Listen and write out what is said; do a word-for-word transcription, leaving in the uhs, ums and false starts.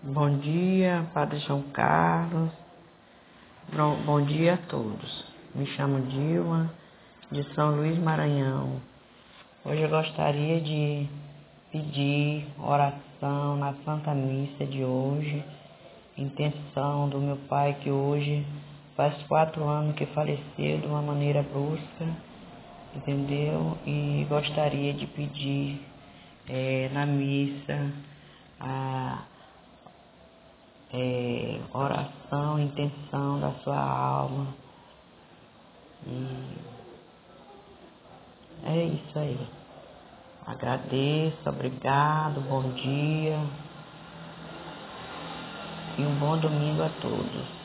Bom dia, Padre João Carlos. Bom, bom dia a todos. Me chamo Dilma, de São Luís, Maranhão. Hoje eu gostaria de pedir oração na Santa Missa de hoje, intenção do meu pai que hoje faz quatro anos que faleceu de uma maneira brusca, entendeu? E gostaria de pedir é, na missa a É, oração, intenção da sua alma. E é isso aí. Agradeço, obrigado, bom dia e um bom domingo a todos.